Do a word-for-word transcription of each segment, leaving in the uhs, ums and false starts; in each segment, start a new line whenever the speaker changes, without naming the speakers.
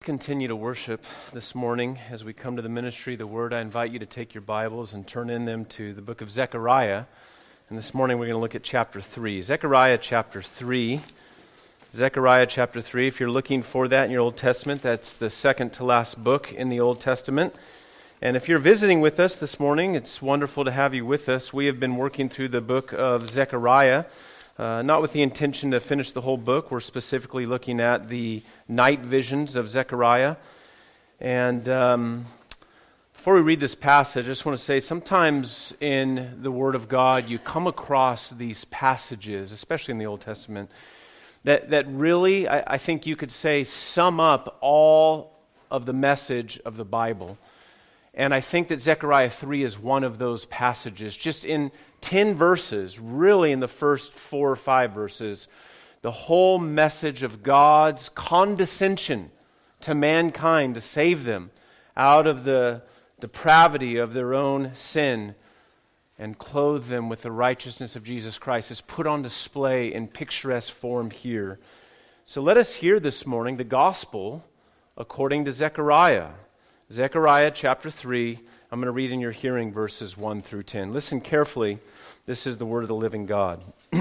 Continue to worship this morning as we come to the ministry, the Word. I invite you to take your Bibles and turn in them to the book of Zechariah. And this morning we're going to look at chapter three. Zechariah chapter three. Zechariah chapter three. If you're looking for that in your Old Testament, that's the second to last book in the Old Testament. And if you're visiting with us this morning, it's wonderful to have you with us. We have been working through the book of Zechariah. Uh, not with the intention to finish the whole book. We're specifically looking at the night visions of Zechariah. And um, before we read this passage, I just want to say sometimes in the Word of God, you come across these passages, especially in the Old Testament, that, that really, I, I think you could say, sum up all of the message of the Bible. And I think that Zechariah three is one of those passages. Just in ten verses, really in the first four or five verses, the whole message of God's condescension to mankind to save them out of the depravity of their own sin and clothe them with the righteousness of Jesus Christ is put on display in picturesque form here. So let us hear this morning the gospel according to Zechariah. Zechariah chapter three, I'm going to read in your hearing verses one through ten. Listen carefully. This is the word of the living God.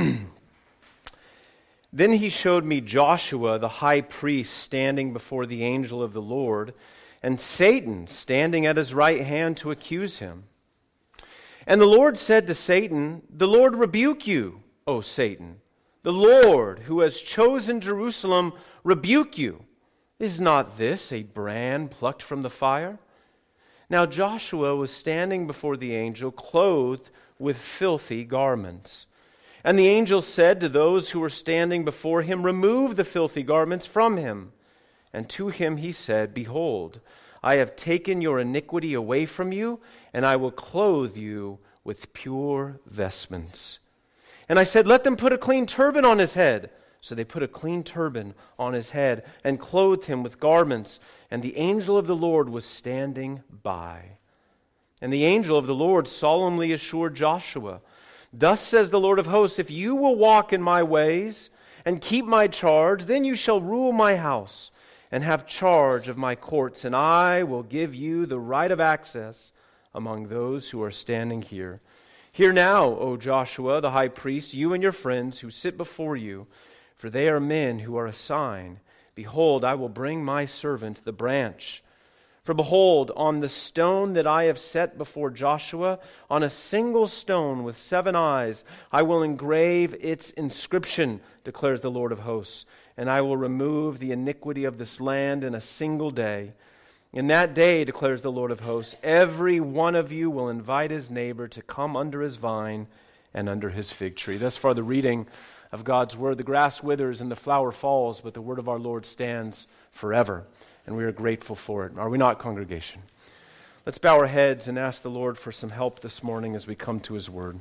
Then he showed me Joshua, the high priest, standing before the angel of the Lord, and Satan standing at his right hand to accuse him. And the Lord said to Satan, "The Lord rebuke you, O Satan. The Lord, who has chosen Jerusalem, rebuke you. Is not this a brand plucked from the fire?" Now Joshua was standing before the angel, clothed with filthy garments. And the angel said to those who were standing before him, "Remove the filthy garments from him." And to him he said, "Behold, I have taken your iniquity away from you, and I will clothe you with pure vestments." And I said, "Let them put a clean turban on his head." So they put a clean turban on his head and clothed him with garments. And the angel of the Lord was standing by. And the angel of the Lord solemnly assured Joshua, "Thus says the Lord of hosts, if you will walk in my ways and keep my charge, then you shall rule my house and have charge of my courts, and I will give you the right of access among those who are standing here. Hear now, O Joshua, the high priest, you and your friends who sit before you, for they are men who are a sign. Behold, I will bring my servant the branch. For behold, on the stone that I have set before Joshua, on a single stone with seven eyes, I will engrave its inscription, declares the Lord of hosts, and I will remove the iniquity of this land in a single day. In that day, declares the Lord of hosts, every one of you will invite his neighbor to come under his vine and under his fig tree." Thus far the reading of God's word. The grass withers and the flower falls, but the word of our Lord stands forever, and we are grateful for it. Are we not, congregation? Let's bow our heads and ask the Lord for some help this morning as we come to his word.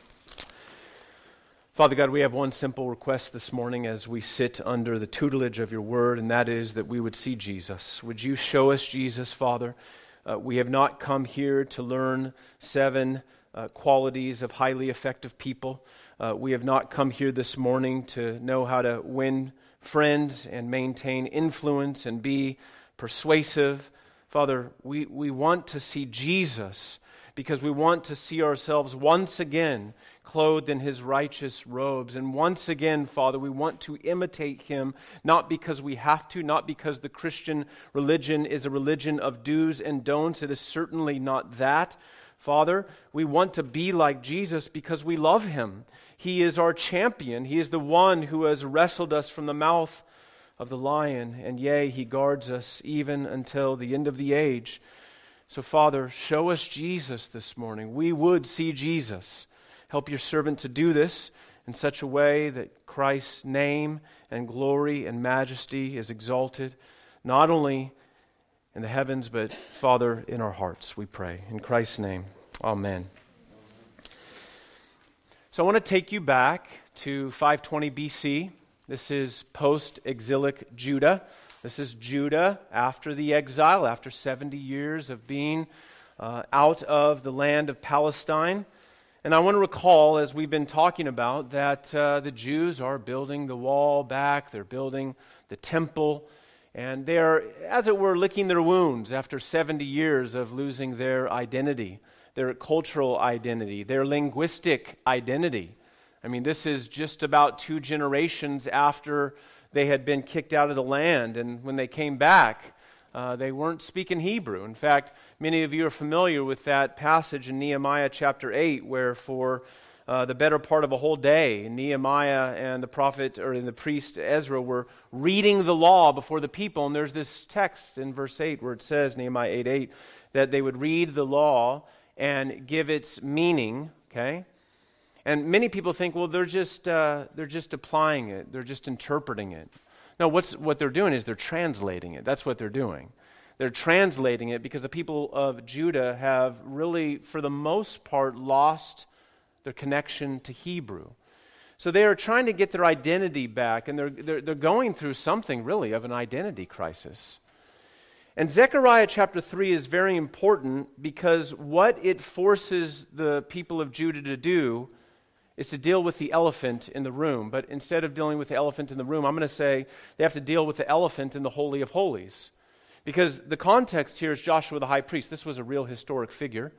Father God, we have one simple request this morning as we sit under the tutelage of your word, and that is that we would see Jesus. Would you show us Jesus, Father? Uh, we have not come here to learn seven uh, qualities of highly effective people. Uh, we have not come here this morning to know how to win friends and maintain influence and be persuasive. Father, we, we want to see Jesus because we want to see ourselves once again clothed in his righteous robes. And once again, Father, we want to imitate him, not because we have to, not because the Christian religion is a religion of do's and don'ts. It is certainly not that. Father, we want to be like Jesus because we love him. He is our champion. He is the one who has wrestled us from the mouth of the lion. And yea, he guards us even until the end of the age. So Father, show us Jesus this morning. We would see Jesus. Help your servant to do this in such a way that Christ's name and glory and majesty is exalted, not only in the heavens, but Father, in our hearts, we pray. In Christ's name, amen. So I want to take you back to five twenty B C. This is post-exilic Judah. This is Judah after the exile, after seventy years of being uh, out of the land of Palestine. And I want to recall, as we've been talking about, that uh, the Jews are building the wall back. They're building the temple. And they are, as it were, licking their wounds after seventy years of losing their identity, their cultural identity, their linguistic identity. I mean, this is just about two generations after they had been kicked out of the land. And when they came back, uh, they weren't speaking Hebrew. In fact, many of you are familiar with that passage in Nehemiah chapter eight, where for uh, the better part of a whole day, Nehemiah and the prophet, or the priest Ezra, were reading the law before the people. And there's this text in verse eight where it says, Nehemiah eight eight, that they would read the law and give its meaning, okay? And many people think, well, they're just uh, they're just applying it. They're just interpreting it. No, what's what they're doing is they're translating it. That's what they're doing. They're translating it because the people of Judah have really, for the most part, lost their connection to Hebrew. So they are trying to get their identity back, and they're they're, they're going through something really of an identity crisis. And Zechariah chapter three is very important because what it forces the people of Judah to do is to deal with the elephant in the room. But instead of dealing with the elephant in the room, I'm going to say they have to deal with the elephant in the Holy of Holies. Because the context here is Joshua the high priest. This was a real historic figure.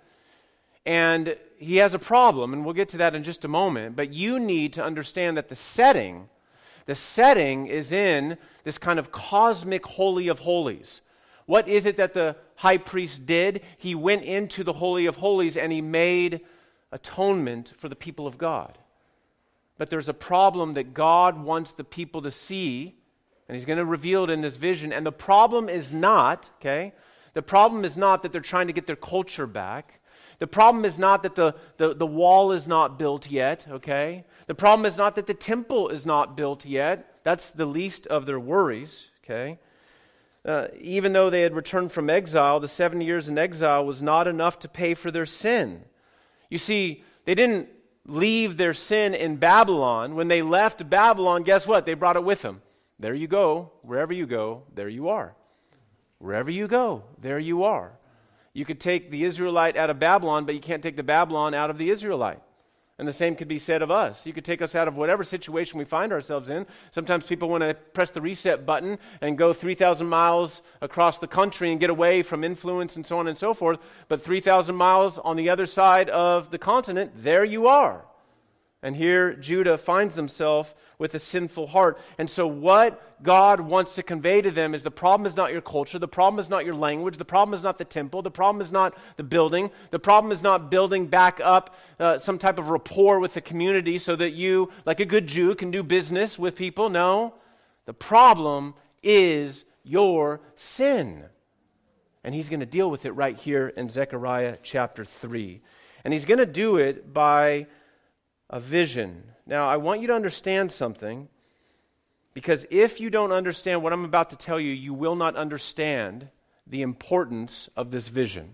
And he has a problem, and we'll get to that in just a moment. But you need to understand that the setting, the setting is in this kind of cosmic Holy of Holies. What is it that the high priest did? He went into the Holy of Holies and he made atonement for the people of God. But there's a problem that God wants the people to see, and he's going to reveal it in this vision. And the problem is not, okay, the problem is not that they're trying to get their culture back. The problem is not that the, the, the wall is not built yet, okay? The problem is not that the temple is not built yet. That's the least of their worries, okay? Uh, even though they had returned from exile, the seven years in exile was not enough to pay for their sin. You see, they didn't leave their sin in Babylon. When they left Babylon, guess what? They brought it with them. There you go. Wherever you go, there you are. Wherever you go, there you are. You could take the Israelite out of Babylon, but you can't take the Babylon out of the Israelite. And the same could be said of us. You could take us out of whatever situation we find ourselves in. Sometimes people want to press the reset button and go three thousand miles across the country and get away from influence and so on and so forth. But three thousand miles on the other side of the continent, there you are. And here Judah finds themselves with a sinful heart. And so what God wants to convey to them is the problem is not your culture, the problem is not your language, the problem is not the temple, the problem is not the building, the problem is not building back up uh, some type of rapport with the community so that you, like a good Jew, can do business with people. No, the problem is your sin. And he's going to deal with it right here in Zechariah chapter three. And he's going to do it by a vision. Now, I want you to understand something, because if you don't understand what I'm about to tell you, you will not understand the importance of this vision.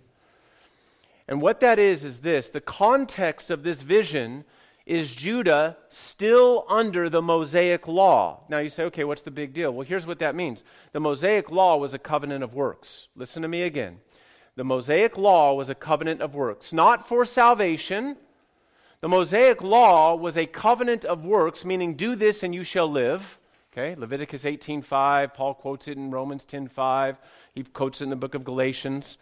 And what that is, is this. The context of this vision is Judah still under the Mosaic law. Now you say, okay, what's the big deal? Well, here's what that means. The Mosaic law was a covenant of works. Listen to me again. The Mosaic law was a covenant of works, not for salvation. The Mosaic law was a covenant of works, meaning do this and you shall live. Okay, Leviticus eighteen five, Paul quotes it in Romans ten five, he quotes it in the book of Galatians.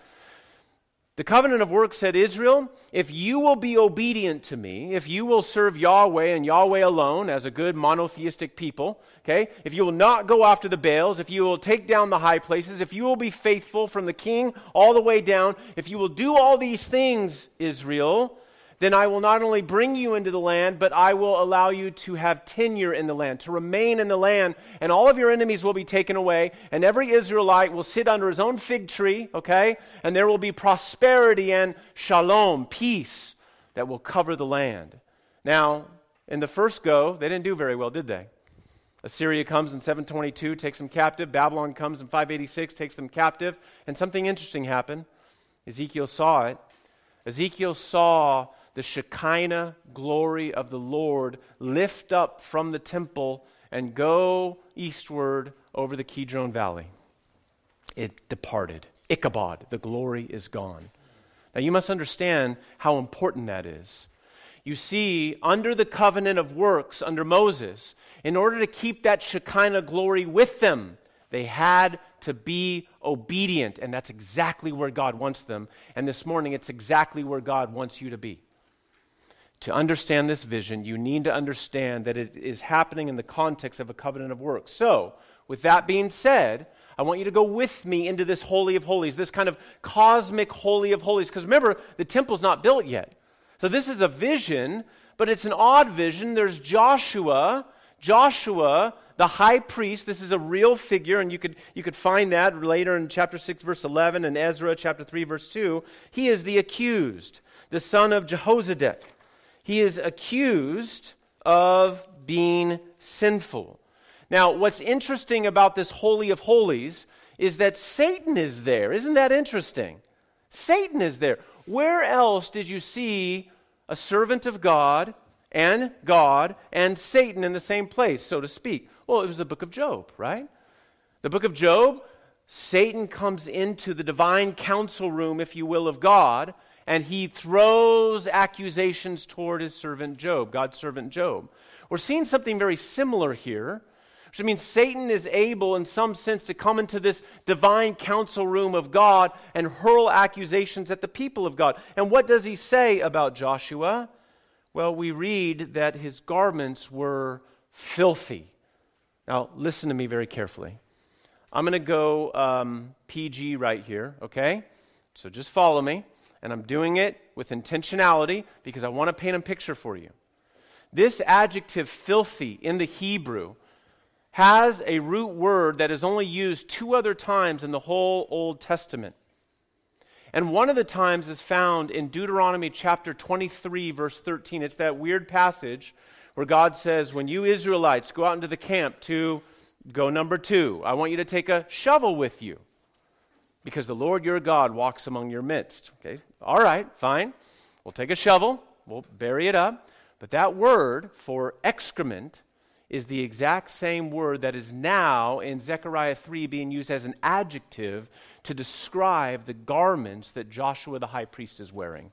The covenant of works said, Israel, if you will be obedient to me, if you will serve Yahweh and Yahweh alone as a good monotheistic people, okay, if you will not go after the Baals, if you will take down the high places, if you will be faithful from the king all the way down, if you will do all these things, Israel, then I will not only bring you into the land, but I will allow you to have tenure in the land, to remain in the land, and all of your enemies will be taken away, and every Israelite will sit under his own fig tree, okay? And there will be prosperity and shalom, peace, that will cover the land. Now, in the first go, they didn't do very well, did they? Assyria comes in seven twenty-two, takes them captive. Babylon comes in five eighty-six, takes them captive. And something interesting happened. Ezekiel saw it. Ezekiel saw the Shekinah glory of the Lord lift up from the temple and go eastward over the Kidron Valley. It departed. Ichabod, the glory is gone. Now you must understand how important that is. You see, under the covenant of works, under Moses, in order to keep that Shekinah glory with them, they had to be obedient, and that's exactly where God wants them. And this morning, it's exactly where God wants you to be. To understand this vision, you need to understand that it is happening in the context of a covenant of works. So, with that being said, I want you to go with me into this Holy of Holies, this kind of cosmic Holy of Holies. Because remember, the temple's not built yet. So this is a vision, but it's an odd vision. There's Joshua, Joshua, the high priest. This is a real figure, and you could you could find that later in chapter six, verse eleven, and Ezra chapter three, verse two. He is the accused, the son of Jehozadak. He is accused of being sinful. Now, what's interesting about this Holy of Holies is that Satan is there. Isn't that interesting? Satan is there. Where else did you see a servant of God and God and Satan in the same place, so to speak? Well, it was the book of Job, right? The book of Job, Satan comes into the divine council room, if you will, of God, and he throws accusations toward his servant Job, God's servant Job. We're seeing something very similar here, which means Satan is able, in some sense, to come into this divine council room of God and hurl accusations at the people of God. And what does he say about Joshua? Well, we read that his garments were filthy. Now, listen to me very carefully. I'm going to go um, P G right here, okay? So just follow me. And I'm doing it with intentionality because I want to paint a picture for you. This adjective, filthy, in the Hebrew, has a root word that is only used two other times in the whole Old Testament. And one of the times is found in Deuteronomy chapter twenty-three, verse thirteen. It's that weird passage where God says, when you Israelites go out into the camp to go number two, I want you to take a shovel with you, because the Lord your God walks among your midst. Okay, all right, fine. We'll take a shovel, we'll bury it up. But that word for excrement is the exact same word that is now in Zechariah three being used as an adjective to describe the garments that Joshua the high priest is wearing.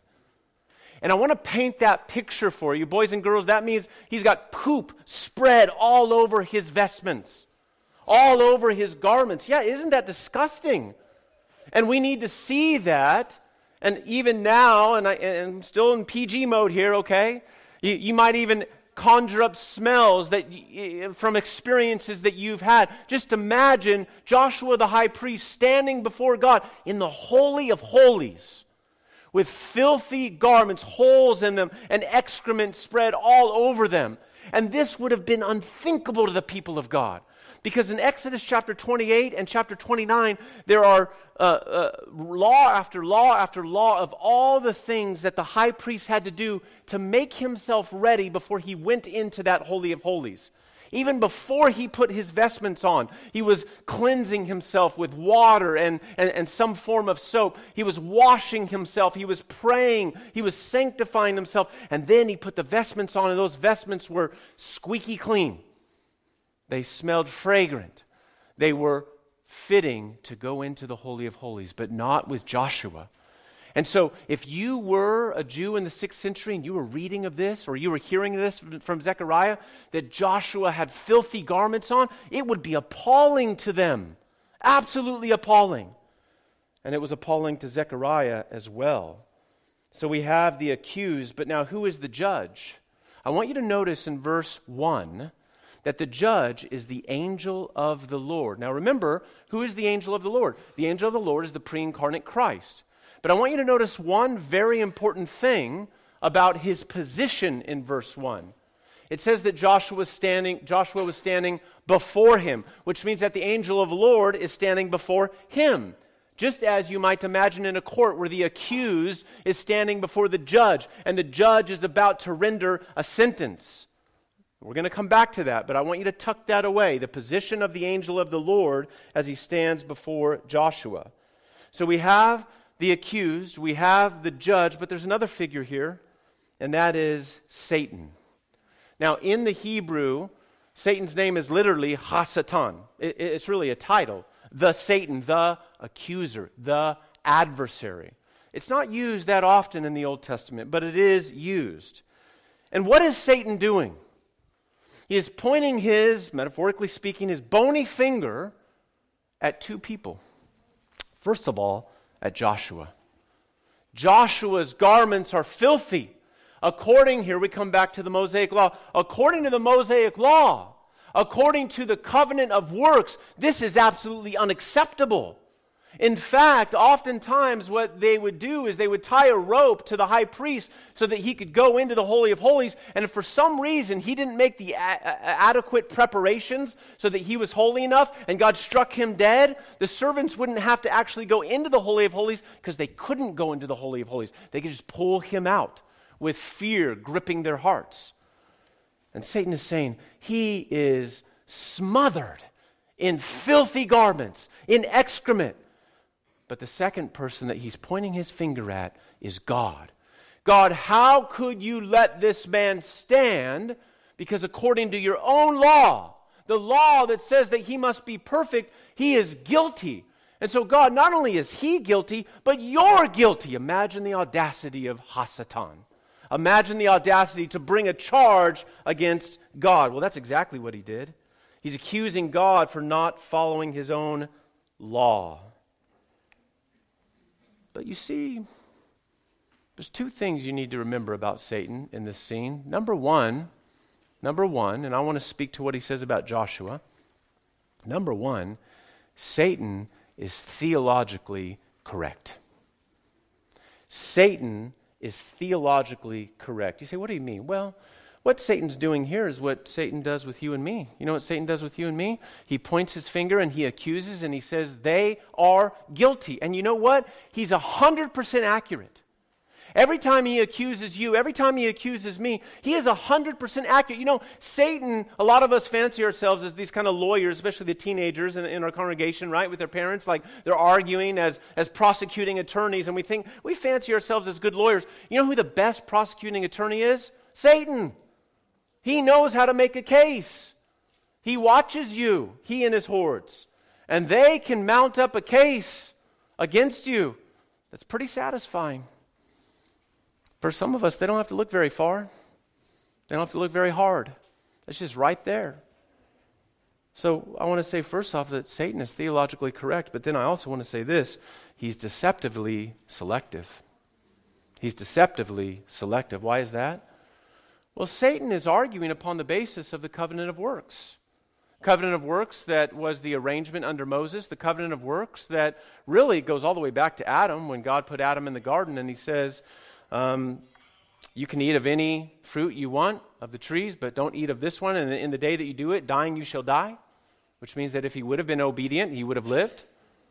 And I want to paint that picture for you, boys and girls. That means he's got poop spread all over his vestments, all over his garments. Yeah, isn't that disgusting? And we need to see that. And even now, and, I, and I'm still in P G mode here, okay? You, you might even conjure up smells that from experiences that you've had. Just imagine Joshua the high priest standing before God in the Holy of Holies with filthy garments, holes in them, and excrement spread all over them. And this would have been unthinkable to the people of God. Because in Exodus chapter twenty-eight and chapter twenty-nine, there are uh, uh, law after law after law of all the things that the high priest had to do to make himself ready before he went into that Holy of Holies. Even before he put his vestments on, he was cleansing himself with water and, and, and some form of soap. He was washing himself. He was praying. He was sanctifying himself. And then he put the vestments on, and those vestments were squeaky clean. They smelled fragrant. They were fitting to go into the Holy of Holies, but not with Joshua. And so if you were a Jew in the sixth century and you were reading of this, or you were hearing this from Zechariah, that Joshua had filthy garments on, it would be appalling to them. Absolutely appalling. And it was appalling to Zechariah as well. So we have the accused, but now who is the judge? I want you to notice in verse one that the judge is the angel of the Lord. Now remember, who is the angel of the Lord? The angel of the Lord is the pre-incarnate Christ. But I want you to notice one very important thing about his position in verse one. It says that Joshua was standing, Joshua was standing before him, which means that the angel of the Lord is standing before him. Just as you might imagine in a court where the accused is standing before the judge, and the judge is about to render a sentence. We're going to come back to that, but I want you to tuck that away, the position of the angel of the Lord as he stands before Joshua. So we have the accused, we have the judge, but there's another figure here, and that is Satan. Now, in the Hebrew, Satan's name is literally Ha-Satan. It, it's really a title. The Satan, the accuser, the adversary. It's not used that often in the Old Testament, but it is used. And what is Satan doing? He is pointing his, metaphorically speaking, his bony finger at two people. First of all, at Joshua. Joshua's garments are filthy. According, here we come back to the Mosaic Law. According to the Mosaic Law, according to the covenant of works, this is absolutely unacceptable. In fact, oftentimes what they would do is they would tie a rope to the high priest so that he could go into the Holy of Holies, and if for some reason he didn't make the a- a- adequate preparations so that he was holy enough and God struck him dead, the servants wouldn't have to actually go into the Holy of Holies because they couldn't go into the Holy of Holies. They could just pull him out with fear gripping their hearts. And Satan is saying he is smothered in filthy garments, in excrement. But the second person that he's pointing his finger at is God. God, how could you let this man stand? Because according to your own law, the law that says that he must be perfect, he is guilty. And so God, not only is he guilty, but you're guilty. Imagine the audacity of Hasatan. Imagine the audacity to bring a charge against God. Well, that's exactly what he did. He's accusing God for not following his own law. But you see, there's two things you need to remember about Satan in this scene. Number one, number one, and I want to speak to what he says about Joshua. Number one, Satan is theologically correct. Satan is theologically correct. You say, what do you mean? Well, what Satan's doing here is what Satan does with you and me. You know what Satan does with you and me? He points his finger and he accuses and he says they are guilty. And you know what? He's one hundred percent accurate. Every time he accuses you, every time he accuses me, he is one hundred percent accurate. You know, Satan, a lot of us fancy ourselves as these kind of lawyers, especially the teenagers in, in our congregation, right, with their parents, like they're arguing as, as prosecuting attorneys, and we think we fancy ourselves as good lawyers. You know who the best prosecuting attorney is? Satan. He knows how to make a case. He watches you, he and his hordes, and they can mount up a case against you that's pretty satisfying. For some of us, they don't have to look very far. They don't have to look very hard. It's just right there. So I want to say first off that Satan is theologically correct, but then I also want to say this. He's deceptively selective. He's deceptively selective. Why is that? Well, Satan is arguing upon the basis of the covenant of works. Covenant of works that was the arrangement under Moses. The covenant of works that really goes all the way back to Adam when God put Adam in the garden and he says, Um, you can eat of any fruit you want of the trees, but don't eat of this one. And in the day that you do it, dying you shall die. Which means that if he would have been obedient, he would have lived.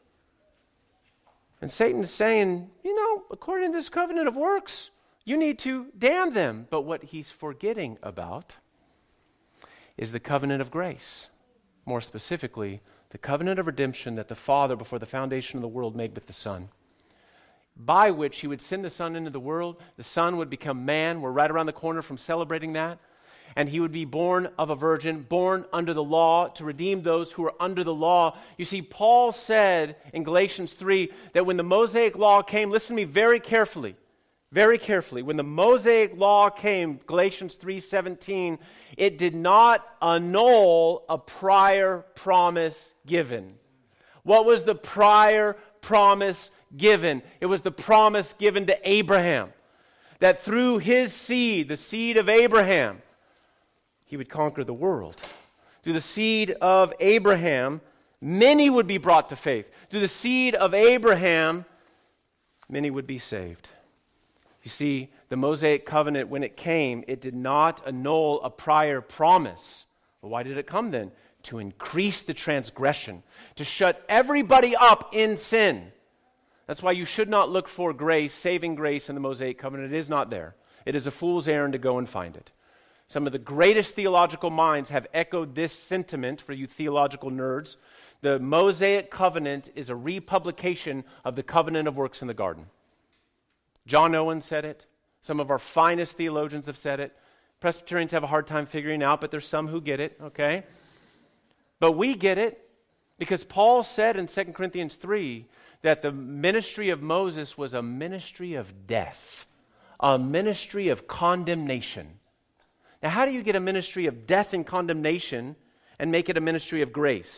And Satan is saying, you know, according to this covenant of works, you need to damn them. But what he's forgetting about is the covenant of grace. More specifically, the covenant of redemption that the Father, before the foundation of the world, made with the Son, by which he would send the Son into the world. The Son would become man. We're right around the corner from celebrating that. And he would be born of a virgin, born under the law, to redeem those who are under the law. You see, Paul said in Galatians three that when the Mosaic law came, listen to me very carefully, very carefully. When the Mosaic law came, Galatians three seventeen, it did not annul a prior promise given. What was the prior promise given? It was the promise given to Abraham, that through his seed, the seed of Abraham, he would conquer the world. Through the seed of Abraham, many would be brought to faith. Through the seed of Abraham, many would be saved. You see, the Mosaic covenant, when it came, it did not annul a prior promise. Well, why did it come then? To increase the transgression, to shut everybody up in sin. That's why you should not look for grace, saving grace in the Mosaic covenant. It is not there. It is a fool's errand to go and find it. Some of the greatest theological minds have echoed this sentiment for you theological nerds. The Mosaic covenant is a republication of the covenant of works in the garden. John Owen said it. Some of our finest theologians have said it. Presbyterians have a hard time figuring it out, but there's some who get it, okay? But we get it because Paul said in Second Corinthians three that the ministry of Moses was a ministry of death, a ministry of condemnation. Now, how do you get a ministry of death and condemnation and make it a ministry of grace?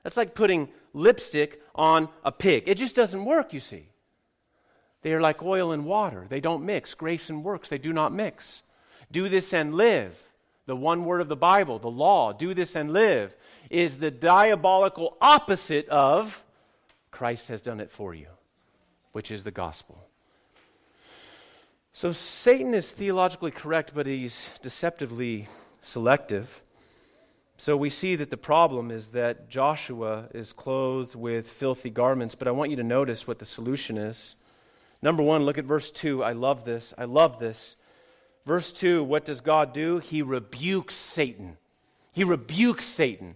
That's like putting lipstick on a pig. It just doesn't work, you see. They are like oil and water. They don't mix. Grace and works, they do not mix. Do this and live. The one word of the Bible, the law, do this and live, is the diabolical opposite of Christ has done it for you, which is the gospel. So Satan is theologically correct, but he's deceptively selective. So we see that the problem is that Joshua is clothed with filthy garments, but I want you to notice what the solution is. Number one, look at verse two. I love this. I love this. Verse two, what does God do? He rebukes Satan. He rebukes Satan.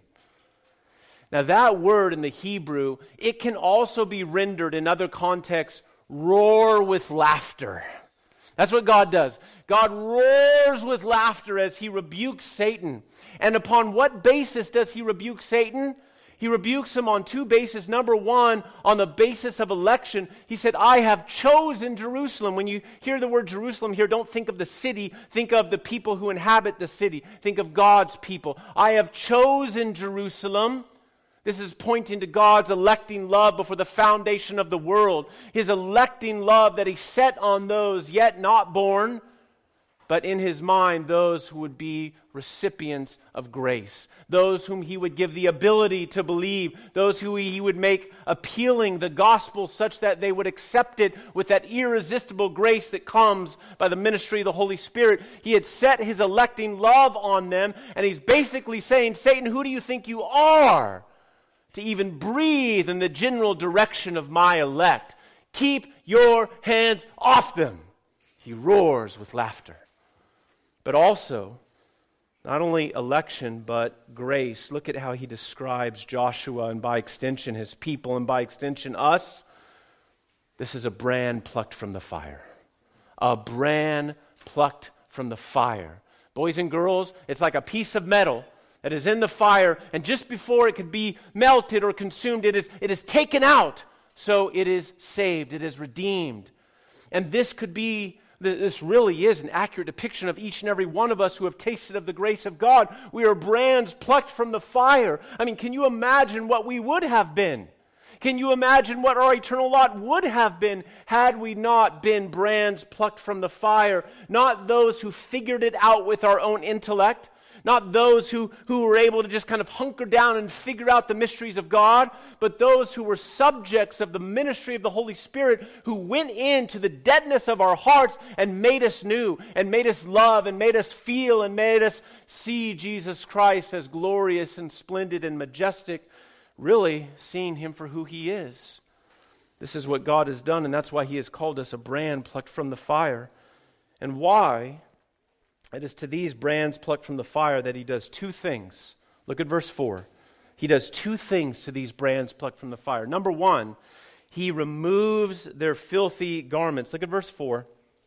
Now that word in the Hebrew, it can also be rendered in other contexts, roar with laughter. That's what God does. God roars with laughter as he rebukes Satan. And upon what basis does he rebuke Satan? He rebukes him on two bases. Number one, on the basis of election. He said, I have chosen Jerusalem. When you hear the word Jerusalem here, don't think of the city. Think of the people who inhabit the city. Think of God's people. I have chosen Jerusalem. This is pointing to God's electing love before the foundation of the world. His electing love that he set on those yet not born, but in his mind, those who would be recipients of grace, those whom he would give the ability to believe, those who he would make appealing the gospel such that they would accept it with that irresistible grace that comes by the ministry of the Holy Spirit. He had set his electing love on them, and he's basically saying, Satan, who do you think you are to even breathe in the general direction of my elect? Keep your hands off them. He roars with laughter. But also, not only election, but grace. Look at how he describes Joshua and by extension his people and by extension us. This is a brand plucked from the fire. A brand plucked from the fire. Boys and girls, it's like a piece of metal that is in the fire, and just before it could be melted or consumed, it is, it is taken out. So it is saved, it is redeemed. And this could be This really is an accurate depiction of each and every one of us who have tasted of the grace of God. We are brands plucked from the fire. I mean, can you imagine what we would have been? Can you imagine what our eternal lot would have been had we not been brands plucked from the fire? Not those who figured it out with our own intellect, not those who, who were able to just kind of hunker down and figure out the mysteries of God, but those who were subjects of the ministry of the Holy Spirit, who went into the deadness of our hearts and made us new, and made us love, and made us feel, and made us see Jesus Christ as glorious and splendid and majestic, really seeing him for who he is. This is what God has done, and that's why he has called us a brand plucked from the fire. And why? It is to these brands plucked from the fire that he does two things. Look at verse four. He does two things to these brands plucked from the fire. Number one, he removes their filthy garments. Look at verse four.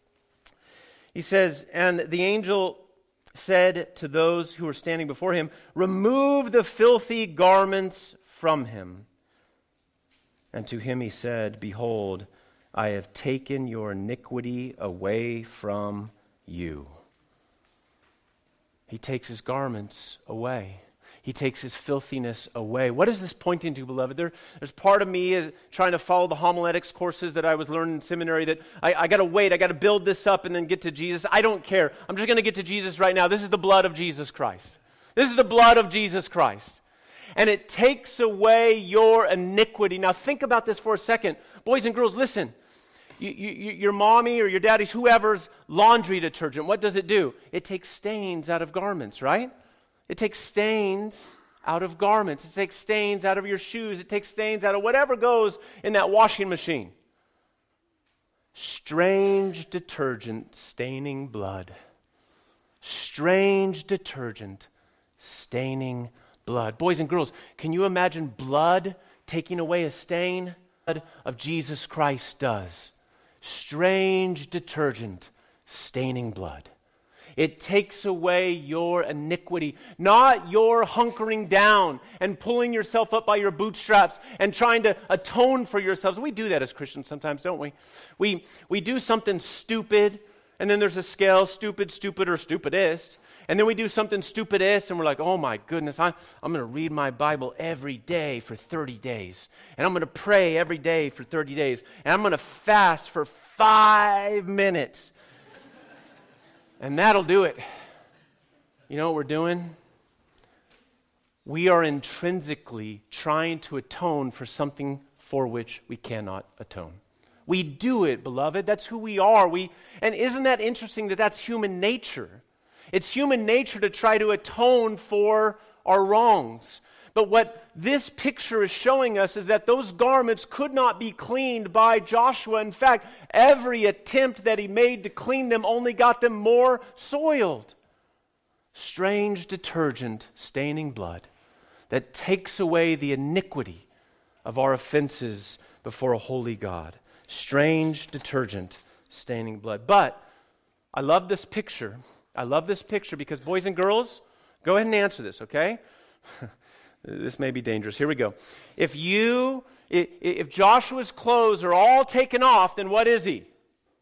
He says, and the angel said to those who were standing before him, remove the filthy garments from him. And to him he said, behold, I have taken your iniquity away from you. He takes his garments away. He takes his filthiness away. What is this pointing to, beloved? There, there's part of me is trying to follow the homiletics courses that I was learning in seminary that I, I got to wait, I got to build this up and then get to Jesus. I don't care. I'm just going to get to Jesus right now. This is the blood of Jesus Christ. This is the blood of Jesus Christ. And it takes away your iniquity. Now think about this for a second. Boys and girls, listen. You, you, your mommy or your daddy's, whoever's laundry detergent, what does it do? It takes stains out of garments, right? It takes stains out of garments. It takes stains out of your shoes. It takes stains out of whatever goes in that washing machine. Strange detergent staining blood. Strange detergent staining blood. Boys and girls, can you imagine blood taking away a stain? Blood of Jesus Christ does. Strange detergent staining blood. It takes away your iniquity, not your hunkering down and pulling yourself up by your bootstraps and trying to atone for yourselves. We do that as Christians sometimes, don't we? We we do something stupid, And then there's a scale, stupid, stupid, or stupidest. And then we do something stupidest, and we're like, oh my goodness, I, I'm going to read my Bible every day for thirty days. And I'm going to pray every day for thirty days. And I'm going to fast for five minutes. And that'll do it. You know what we're doing? We are intrinsically trying to atone for something for which we cannot atone. We do it, beloved. That's who we are. We, and isn't that interesting that that's human nature? It's human nature to try to atone for our wrongs. But what this picture is showing us is that those garments could not be cleaned by Joshua. In fact, every attempt that he made to clean them only got them more soiled. Strange detergent staining blood that takes away the iniquity of our offenses before a holy God. Strange detergent staining blood. But I love this picture. I love this picture because, boys and girls, go ahead and answer this, okay? This may be dangerous. Here we go. If you, if Joshua's clothes are all taken off, then what is he?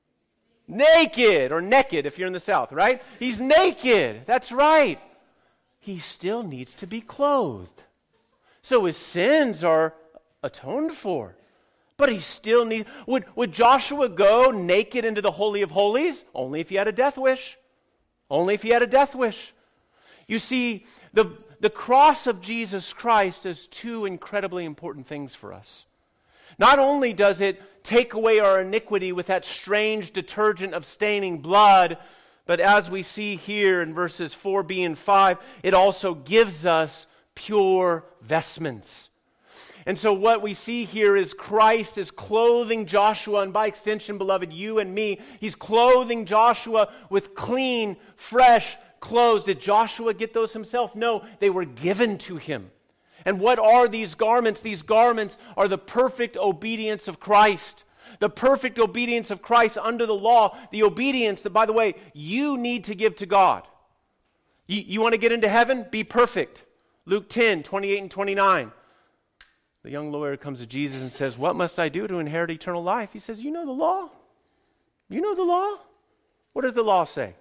Naked, or naked if you're in the South, right? He's naked. That's right. He still needs to be clothed. So his sins are atoned for. But he still needs... Would, would Joshua go naked into the Holy of Holies? Only if he had a death wish. Only if he had a death wish. You see, the, the cross of Jesus Christ does two incredibly important things for us. Not only does it take away our iniquity with that strange detergent of staining blood, but as we see here in verses four b and five, it also gives us pure vestments. And so what we see here is Christ is clothing Joshua, and by extension, beloved, you and me. He's clothing Joshua with clean, fresh clothes. Did Joshua get those himself? No, they were given to him. And what are these garments? These garments are the perfect obedience of Christ. The perfect obedience of Christ under the law. The obedience that, by the way, you need to give to God. You, you want to get into heaven? Be perfect. Luke ten, twenty-eight and twenty-nine. The young lawyer comes to Jesus and says, what must I do to inherit eternal life? He says, you know the law. You know the law. What does the law say?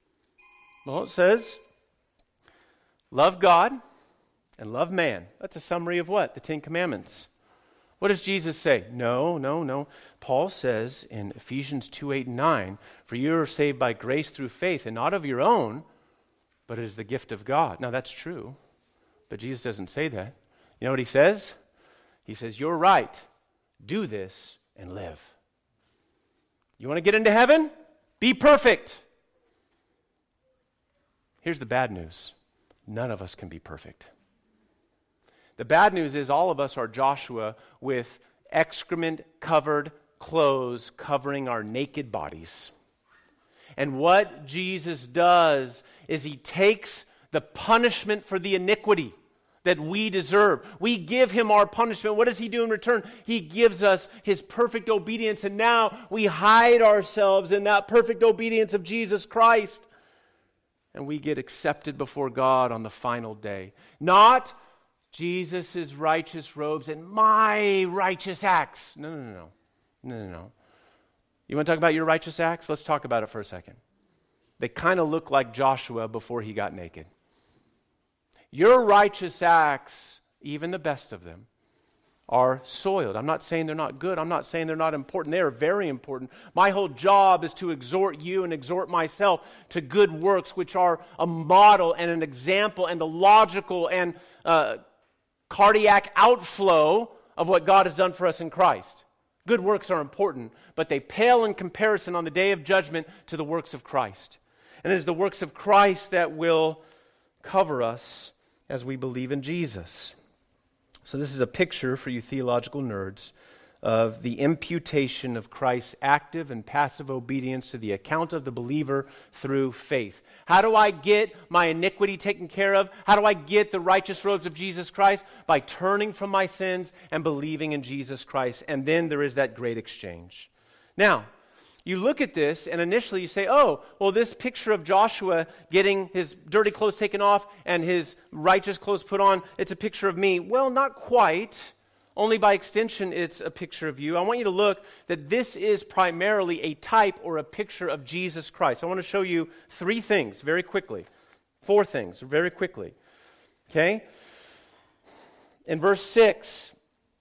Well, it says, love God and love man. That's a summary of what? The Ten Commandments. What does Jesus say? No, no, no. Paul says in Ephesians two, eight, and nine, for you are saved by grace through faith, and not of your own, but it is the gift of God. Now that's true, but Jesus doesn't say that. You know what he says? He says, you're right. Do this and live. You want to get into heaven? Be perfect. Here's the bad news. None of us can be perfect. The bad news is all of us are Joshua with excrement-covered clothes covering our naked bodies. And what Jesus does is he takes the punishment for the iniquity that we deserve. We give him our punishment. What does he do in return? He gives us his perfect obedience, and now we hide ourselves in that perfect obedience of Jesus Christ, and we get accepted before God on the final day. Not Jesus' righteous robes and my righteous acts. No, no, no, no. No, no, no. You want to talk about your righteous acts? Let's talk about it for a second. They kind of look like Joshua before he got naked. Your righteous acts, even the best of them, are soiled. I'm not saying they're not good. I'm not saying they're not important. They are very important. My whole job is to exhort you and exhort myself to good works, which are a model and an example and the logical and uh, cardiac outflow of what God has done for us in Christ. Good works are important, but they pale in comparison on the day of judgment to the works of Christ. And it is the works of Christ that will cover us as we believe in Jesus. So this is a picture for you theological nerds of the imputation of Christ's active and passive obedience to the account of the believer through faith. How do I get my iniquity taken care of? How do I get the righteous robes of Jesus Christ? By turning from my sins and believing in Jesus Christ. And then there is that great exchange. Now, you look at this and initially you say, oh, well, this picture of Joshua getting his dirty clothes taken off and his righteous clothes put on, it's a picture of me. Well, not quite. only by extension it's a picture of you. I want you to look that this is primarily a type or a picture of Jesus Christ. I want to show you three things very quickly. Four things very quickly. Okay? In verse six,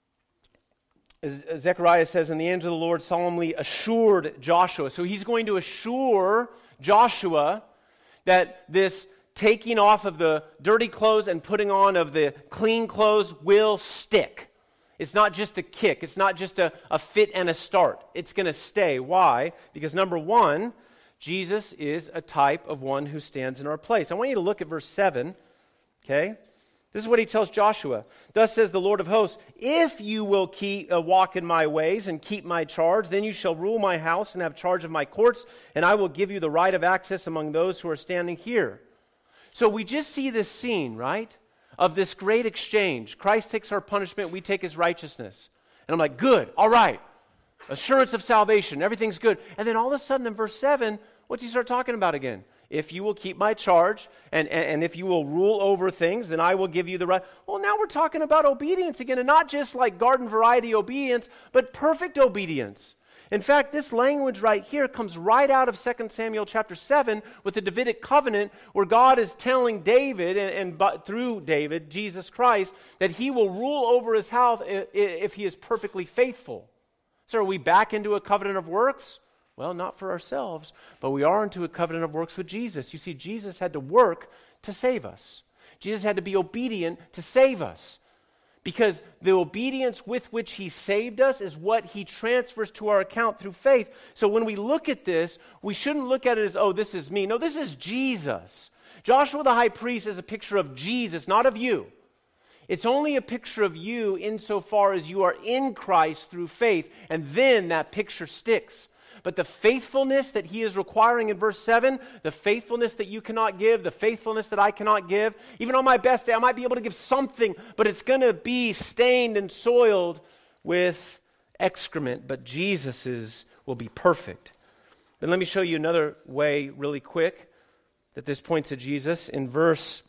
as Zechariah says, and the angel of the Lord solemnly assured Joshua. So he's going to assure Joshua that this taking off of the dirty clothes and putting on of the clean clothes will stick. It's not just a kick. It's not just a, a fit and a start. It's going to stay. Why? Because number one, Jesus is a type of one who stands in our place. I want you to look at verse seven. Okay? This is what he tells Joshua. Thus says the Lord of hosts, if you will keep, uh, walk in my ways and keep my charge, then you shall rule my house and have charge of my courts, and I will give you the right of access among those who are standing here. So we just see this scene, right, of this great exchange. Christ takes our punishment, we take his righteousness. And I'm like, good, all right. Assurance of salvation, everything's good. And then all of a sudden in verse seven, what's he start talking about again? If you will keep my charge, and, and, and if you will rule over things, then I will give you the right. Well, now we're talking about obedience again, and not just like garden variety obedience, but perfect obedience. In fact, this language right here comes right out of Second Samuel chapter seven with the Davidic covenant, where God is telling David, and, and but through David, Jesus Christ, that he will rule over his house if, if he is perfectly faithful. So are we back into a covenant of works? Well, not for ourselves, but we are into a covenant of works with Jesus. You see, Jesus had to work to save us. Jesus had to be obedient to save us. Because the obedience with which he saved us is what he transfers to our account through faith. So when we look at this, we shouldn't look at it as, oh, this is me. No, this is Jesus. Joshua the high priest is a picture of Jesus, not of you. It's only a picture of you insofar as you are in Christ through faith, and then that picture sticks. But the faithfulness that he is requiring in verse seven, the faithfulness that you cannot give, the faithfulness that I cannot give, even on my best day, I might be able to give something, but it's going to be stained and soiled with excrement. But Jesus's will be perfect. Then let me show you another way really quick that this points to Jesus. In verse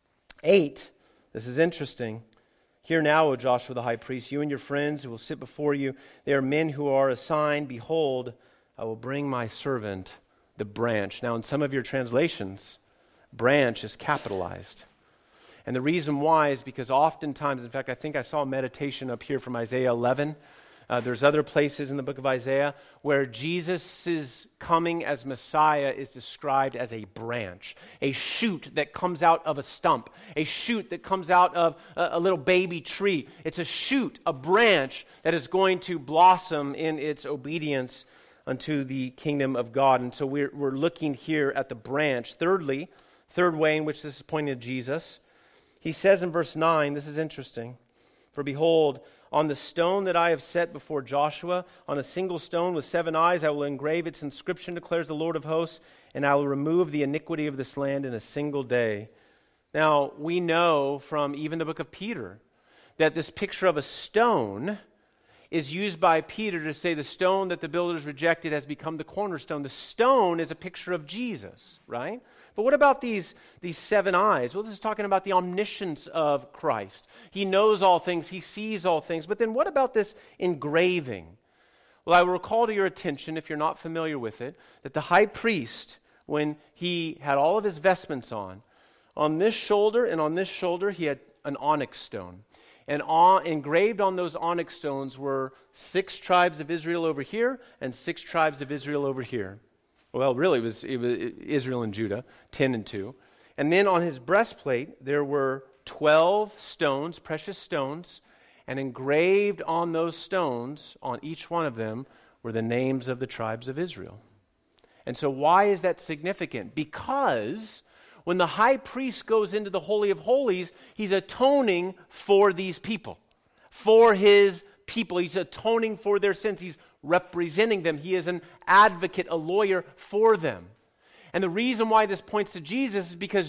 eight, this is interesting. Hear now, O Joshua the high priest, you and your friends who will sit before you, they are men who are assigned, behold, I will bring my servant, the branch. Now, in some of your translations, branch is capitalized. And the reason why is because oftentimes, in fact, I think I saw a meditation up here from Isaiah eleven. Uh, there's other places in the book of Isaiah where Jesus' coming as Messiah is described as a branch, a shoot that comes out of a stump, a shoot that comes out of a, a little baby tree. It's a shoot, a branch that is going to blossom in its obedience unto the kingdom of God. And so we're, we're looking here at the branch. Thirdly, third way in which this is pointing to Jesus, he says in verse nine, this is interesting, for behold, on the stone that I have set before Joshua, on a single stone with seven eyes, I will engrave its inscription, declares the Lord of hosts, and I will remove the iniquity of this land in a single day. Now, we know from even the book of Peter that this picture of a stone is used by Peter to say the stone that the builders rejected has become the cornerstone. The stone is a picture of Jesus, right? But what about these, these seven eyes? Well, this is talking about the omniscience of Christ. He knows all things. He sees all things. But then what about this engraving? Well, I will call to your attention, if you're not familiar with it, that the high priest, when he had all of his vestments on, on this shoulder and on this shoulder, he had an onyx stone. And on, engraved on those onyx stones were six tribes of Israel over here and six tribes of Israel over here. Well, really, it was, it was Israel and Judah, ten and two. And then on his breastplate, there were twelve stones, precious stones, and engraved on those stones, on each one of them, were the names of the tribes of Israel. And so why is that significant? Because when the high priest goes into the Holy of Holies, he's atoning for these people, for his people. He's atoning for their sins. He's representing them. He is an advocate, a lawyer for them. And the reason why this points to Jesus is because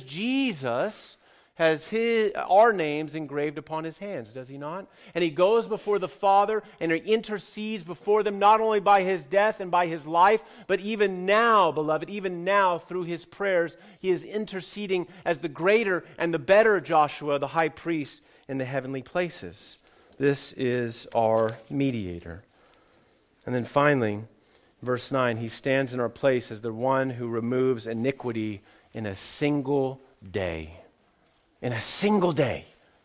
Jesus has his, our names engraved upon his hands, does he not? And he goes before the Father and he intercedes before them not only by his death and by his life, but even now, beloved, even now through his prayers, he is interceding as the greater and the better Joshua, the high priest in the heavenly places. This is our mediator. And then finally, verse nine, he stands in our place as the one who removes iniquity in a single day. In a single day.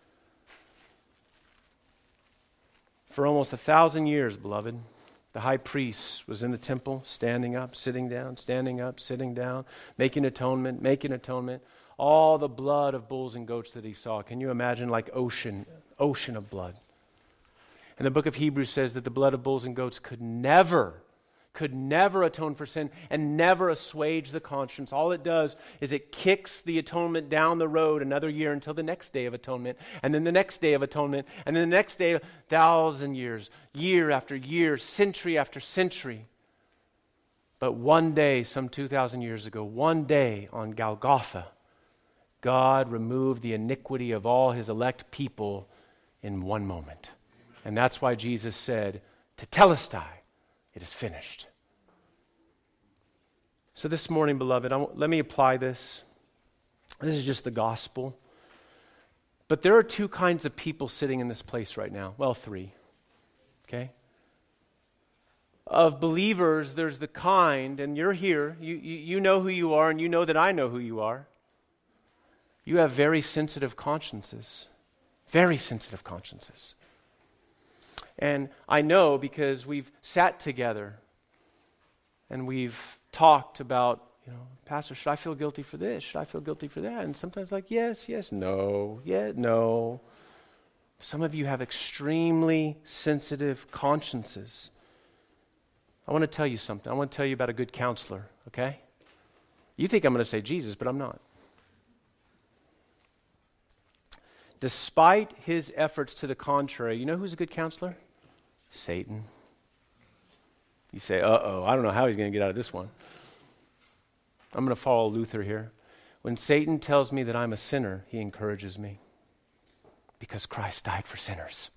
For almost a thousand years, beloved, the high priest was in the temple, standing up, sitting down, standing up, sitting down, making atonement, making atonement. All the blood of bulls and goats that he saw. Can you imagine, like ocean, ocean of blood? And the book of Hebrews says that the blood of bulls and goats could never, could never atone for sin and never assuage the conscience. All it does is it kicks the atonement down the road another year until the next day of atonement, and then the next day of atonement, and then the next day, a thousand years, year after year, century after century. But one day, some two thousand years ago, one day on Golgotha, God removed the iniquity of all his elect people in one moment. And that's why Jesus said, Tetelestai, it is finished. So this morning, beloved, I w- let me apply this. This is just the gospel. But there are two kinds of people sitting in this place right now. Well, three. Okay? Of believers, there's the kind, and you're here. You, you, you know who you are, and you know that I know who you are. You have very sensitive consciences. Very sensitive consciences. And I know because we've sat together and we've talked about, you know, Pastor, should I feel guilty for this? Should I feel guilty for that? And sometimes like, yes, yes, no, yeah, no. Some of you have extremely sensitive consciences. I want to tell you something. I want to tell you about a good counselor, okay? You think I'm going to say Jesus, but I'm not. Despite his efforts to the contrary, you know who's a good counselor? Satan. You say, uh-oh, I don't know how he's going to get out of this one. I'm going to follow Luther here. When Satan tells me that I'm a sinner, he encourages me because Christ died for sinners.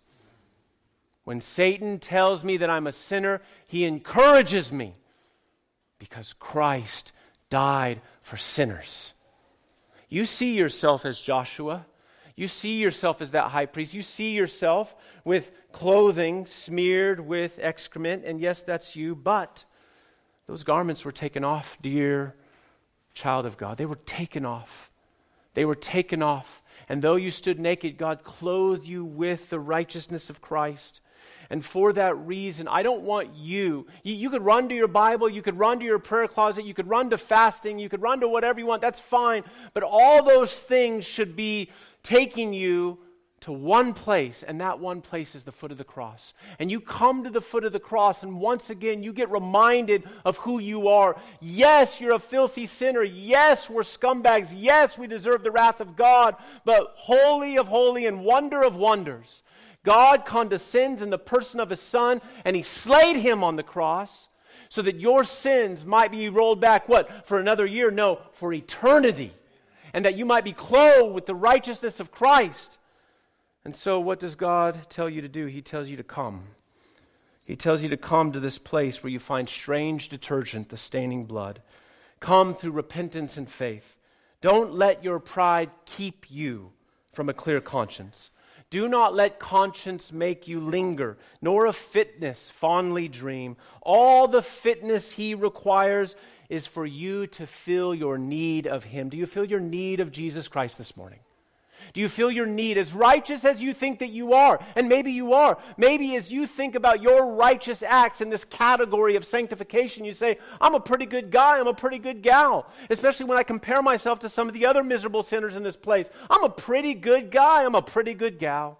When Satan tells me that I'm a sinner, he encourages me because Christ died for sinners. You see yourself as Joshua. You see yourself as that high priest. You see yourself with clothing smeared with excrement, and yes, that's you, but those garments were taken off, dear child of God. They were taken off. They were taken off. And though you stood naked, God clothed you with the righteousness of Christ. And for that reason, I don't want you, you, you could run to your Bible, you could run to your prayer closet, you could run to fasting, you could run to whatever you want, that's fine. But all those things should be taking you to one place, and that one place is the foot of the cross. And you come to the foot of the cross, and once again, you get reminded of who you are. Yes, you're a filthy sinner. Yes, we're scumbags. Yes, we deserve the wrath of God. But holy of holy and wonder of wonders, God condescends in the person of His Son, and He slayed Him on the cross so that your sins might be rolled back, what, for another year? No, for eternity. And that you might be clothed with the righteousness of Christ. And so what does God tell you to do? He tells you to come. He tells you to come to this place where you find strange detergent, the staining blood. Come through repentance and faith. Don't let your pride keep you from a clear conscience. Do not let conscience make you linger, nor of fitness fondly dream. All the fitness He requires is for you to feel your need of Him. Do you feel your need of Jesus Christ this morning? Do you feel your need, as righteous as you think that you are? And maybe you are. Maybe as you think about your righteous acts in this category of sanctification, you say, I'm a pretty good guy, I'm a pretty good gal. Especially when I compare myself to some of the other miserable sinners in this place. I'm a pretty good guy, I'm a pretty good gal.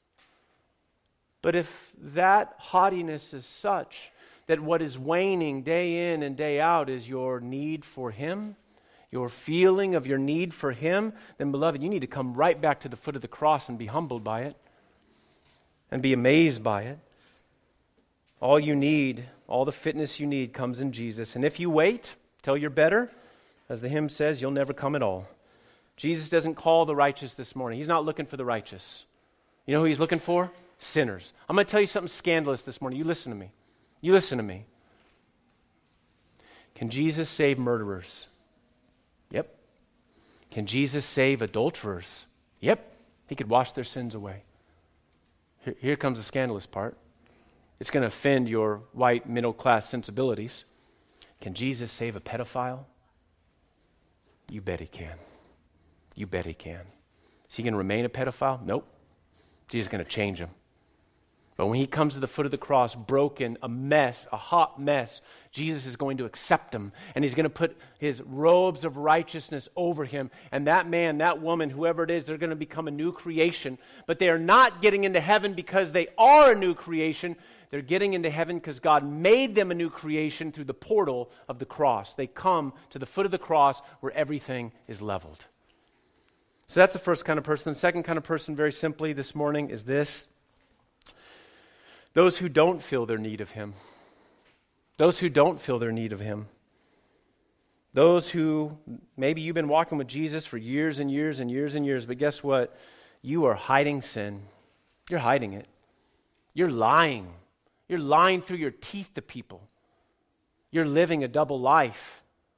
But if that haughtiness is such that what is waning day in and day out is your need for Him, your feeling of your need for Him, then beloved, you need to come right back to the foot of the cross and be humbled by it and be amazed by it. All you need, all the fitness you need comes in Jesus. And if you wait till you're better, as the hymn says, you'll never come at all. Jesus doesn't call the righteous this morning. He's not looking for the righteous. You know who He's looking for? Sinners. I'm going to tell you something scandalous this morning. You listen to me. You listen to me. Can Jesus save murderers? Yep. Can Jesus save adulterers? Yep. He could wash their sins away. Here, here comes the scandalous part. It's going to offend your white middle-class sensibilities. Can Jesus save a pedophile? You bet he can. You bet he can. Is he going to remain a pedophile? Nope. Jesus is going to change him. But when he comes to the foot of the cross, broken, a mess, a hot mess, Jesus is going to accept him. And he's going to put his robes of righteousness over him. And that man, that woman, whoever it is, they're going to become a new creation. But they are not getting into heaven because they are a new creation. They're getting into heaven because God made them a new creation through the portal of the cross. They come to the foot of the cross where everything is leveled. So that's the first kind of person. The second kind of person, very simply this morning, is this. Those who don't feel their need of him. Those who don't feel their need of him. Those who, maybe you've been walking with Jesus for years and years and years and years, but guess what? You are hiding sin. You're hiding it. You're lying. You're lying through your teeth to people. You're living a double life.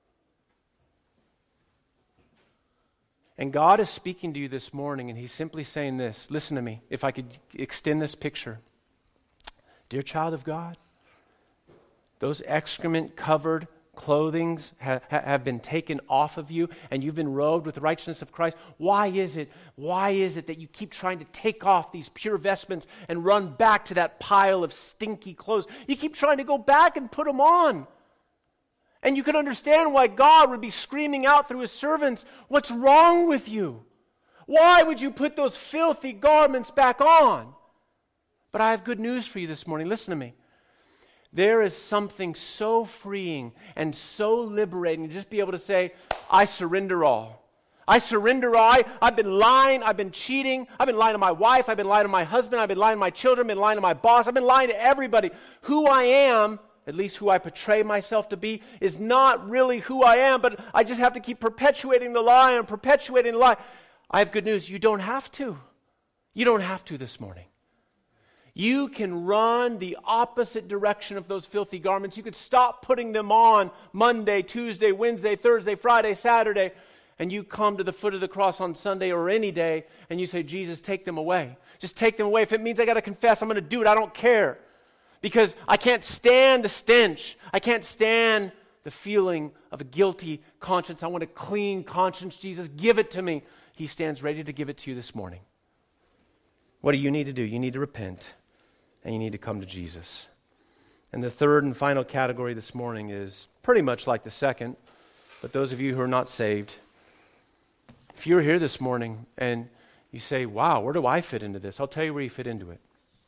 And God is speaking to you this morning, and he's simply saying this. Listen to me, if I could extend this picture. Dear child of God, those excrement-covered clothings ha- have been taken off of you, and you've been robed with the righteousness of Christ. Why is it, why is it that you keep trying to take off these pure vestments and run back to that pile of stinky clothes? You keep trying to go back and put them on. And you can understand why God would be screaming out through his servants, what's wrong with you? Why would you put those filthy garments back on? But I have good news for you this morning. Listen to me. There is something so freeing and so liberating to just be able to say, I surrender all. I surrender all. I, I've been lying. I've been cheating. I've been lying to my wife. I've been lying to my husband. I've been lying to my children. I've been lying to my boss. I've been lying to everybody. Who I am, at least who I portray myself to be, is not really who I am, but I just have to keep perpetuating the lie and perpetuating the lie. I have good news. You don't have to. You don't have to this morning. You can run the opposite direction of those filthy garments. You could stop putting them on Monday, Tuesday, Wednesday, Thursday, Friday, Saturday, and you come to the foot of the cross on Sunday or any day, and you say, Jesus, take them away. Just take them away. If it means I got to confess, I'm going to do it. I don't care. Because I can't stand the stench. I can't stand the feeling of a guilty conscience. I want a clean conscience. Jesus, give it to me. He stands ready to give it to you this morning. What do you need to do? You need to repent. And you need to come to Jesus. And the third and final category this morning is pretty much like the second, but those of you who are not saved, if you're here this morning and you say, wow, where do I fit into this? I'll tell you where you fit into it.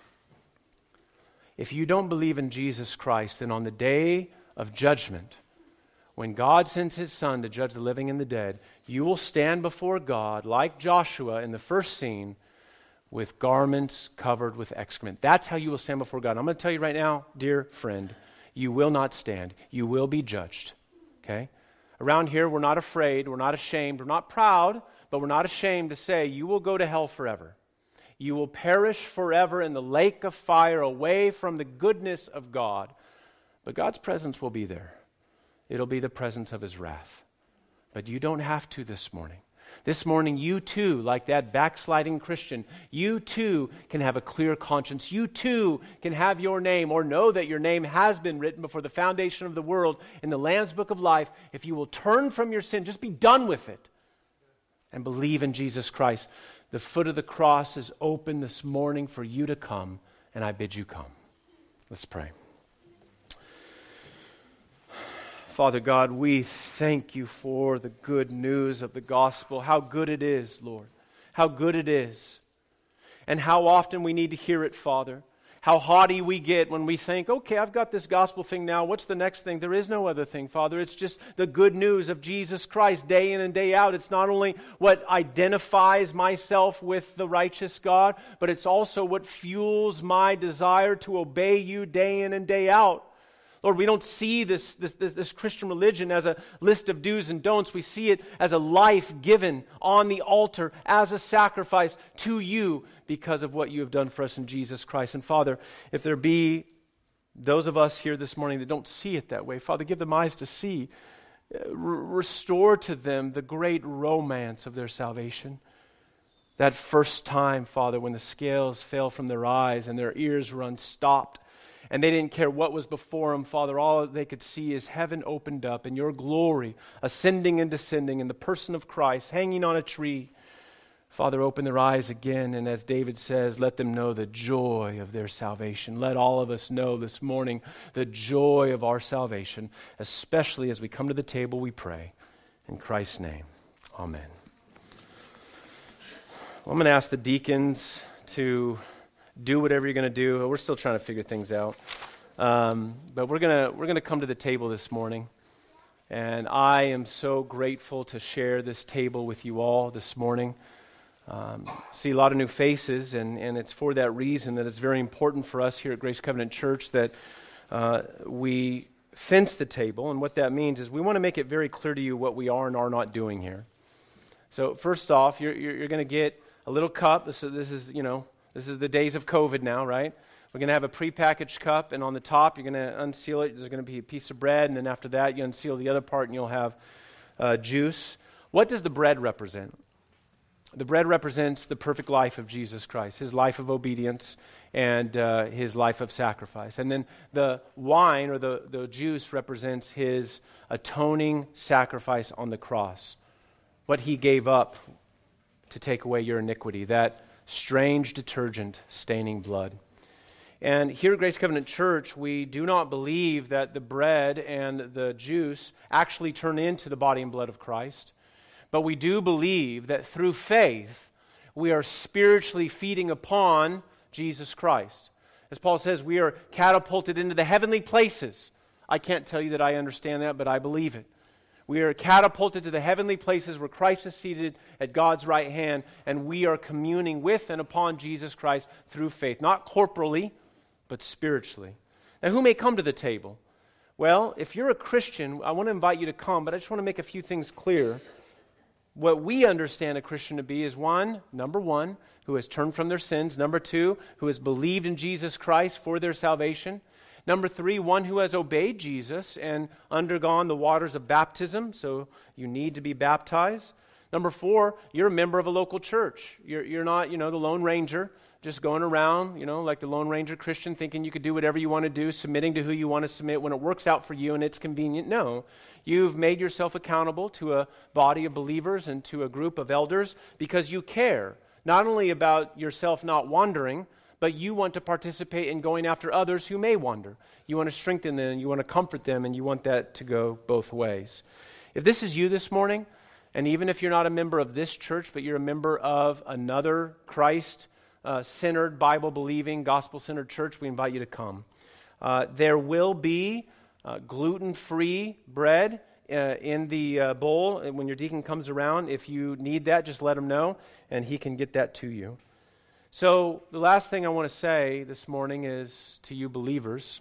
If you don't believe in Jesus Christ, then on the day of judgment, when God sends his Son to judge the living and the dead, you will stand before God like Joshua in the first scene, with garments covered with excrement. That's how you will stand before God. And I'm going to tell you right now, dear friend, you will not stand. You will be judged. Okay? Around here, we're not afraid. We're not ashamed. We're not proud, but we're not ashamed to say you will go to hell forever. You will perish forever in the lake of fire away from the goodness of God. But God's presence will be there. It'll be the presence of his wrath. But you don't have to this morning. This morning, you too, like that backsliding Christian, you too can have a clear conscience. You too can have your name or know that your name has been written before the foundation of the world in the Lamb's Book of Life. If you will turn from your sin, just be done with it and believe in Jesus Christ. The foot of the cross is open this morning for you to come, and I bid you come. Let's pray. Father God, we thank you for the good news of the gospel. How good it is, Lord. How good it is. And how often we need to hear it, Father. How haughty we get when we think, okay, I've got this gospel thing now. What's the next thing? There is no other thing, Father. It's just the good news of Jesus Christ day in and day out. It's not only what identifies myself with the righteous God, but it's also what fuels my desire to obey you day in and day out. Lord, we don't see this, this, this, this Christian religion as a list of do's and don'ts. We see it as a life given on the altar as a sacrifice to you because of what you have done for us in Jesus Christ. And Father, if there be those of us here this morning that don't see it that way, Father, give them eyes to see. R- restore to them the great romance of their salvation. That first time, Father, when the scales fell from their eyes and their ears were unstopped, and they didn't care what was before them, Father, all they could see is heaven opened up and your glory ascending and descending in the person of Christ, hanging on a tree. Father, open their eyes again, and as David says, let them know the joy of their salvation. Let all of us know this morning the joy of our salvation, especially as we come to the table, we pray. In Christ's name, amen. Well, I'm going to ask the deacons to do whatever you're going to do. We're still trying to figure things out. Um, but we're going to we're going to come to the table this morning. And I am so grateful to share this table with you all this morning. Um, see a lot of new faces, and, and it's for that reason that it's very important for us here at Grace Covenant Church that uh, we fence the table. And what that means is we want to make it very clear to you what we are and are not doing here. So first off, you're, you're, you're going to get a little cup. This is, this is, you know, this is the days of COVID now, right? We're going to have a prepackaged cup, and on the top, you're going to unseal it. There's going to be a piece of bread, and then after that, you unseal the other part, and you'll have uh, juice. What does the bread represent? The bread represents the perfect life of Jesus Christ, his life of obedience and uh, his life of sacrifice. And then the wine or the, the juice represents his atoning sacrifice on the cross, what he gave up to take away your iniquity, that strange detergent staining blood. And here at Grace Covenant Church, we do not believe that the bread and the juice actually turn into the body and blood of Christ. But we do believe that through faith, we are spiritually feeding upon Jesus Christ. As Paul says, we are catapulted into the heavenly places. I can't tell you that I understand that, but I believe it. We are catapulted to the heavenly places where Christ is seated at God's right hand, and we are communing with and upon Jesus Christ through faith. Not corporally, but spiritually. Now, who may come to the table? Well, if you're a Christian, I want to invite you to come, but I just want to make a few things clear. What we understand a Christian to be is one, number one, who has turned from their sins. Number two, who has believed in Jesus Christ for their salvation. Number three, one who has obeyed Jesus and undergone the waters of baptism, so you need to be baptized. Number four, you're a member of a local church. You're, you're not, you know, the Lone Ranger, just going around, you know, like the Lone Ranger Christian, thinking you could do whatever you want to do, submitting to who you want to submit when it works out for you and it's convenient. No. You've made yourself accountable to a body of believers and to a group of elders because you care, not only about yourself not wandering, but you want to participate in going after others who may wander. You want to strengthen them, you want to comfort them, and you want that to go both ways. If this is you this morning, and even if you're not a member of this church, but you're a member of another Christ-centered, uh, Bible-believing, gospel-centered church, we invite you to come. Uh, there will be uh, gluten-free bread uh, in the uh, bowl when your deacon comes around. If you need that, just let him know, and he can get that to you. So the last thing I want to say this morning is to you believers,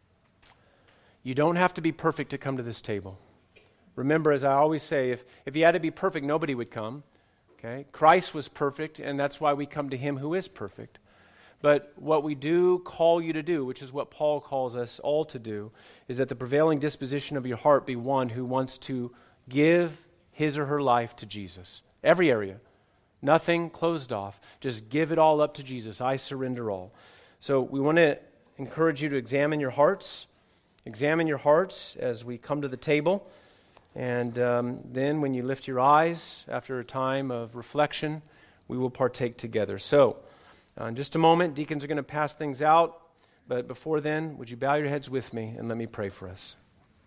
you don't have to be perfect to come to this table. Remember, as I always say, if, if you had to be perfect, nobody would come. Okay? Christ was perfect, and that's why we come to him who is perfect. But what we do call you to do, which is what Paul calls us all to do, is that the prevailing disposition of your heart be one who wants to give his or her life to Jesus. Every area. Nothing closed off. Just give it all up to Jesus. I surrender all. So we want to encourage you to examine your hearts. Examine your hearts as we come to the table. And um, then when you lift your eyes after a time of reflection, we will partake together. So uh, in just a moment, deacons are going to pass things out. But before then, would you bow your heads with me and let me pray for us.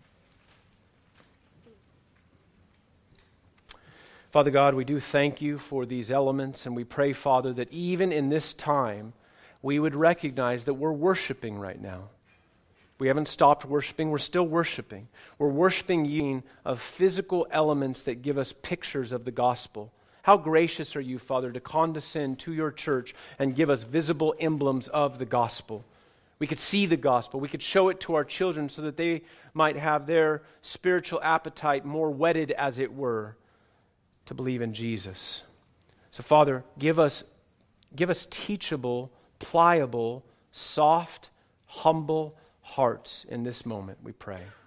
Father God, we do thank you for these elements, and we pray, Father, that even in this time, we would recognize that we're worshiping right now. We haven't stopped worshiping, we're still worshiping. We're worshiping you of physical elements that give us pictures of the gospel. How gracious are you, Father, to condescend to your church and give us visible emblems of the gospel. We could see the gospel. We could show it to our children so that they might have their spiritual appetite more whetted, as it were, to believe in Jesus. So, Father, give us, give us teachable, pliable, soft, humble hearts in this moment, we pray.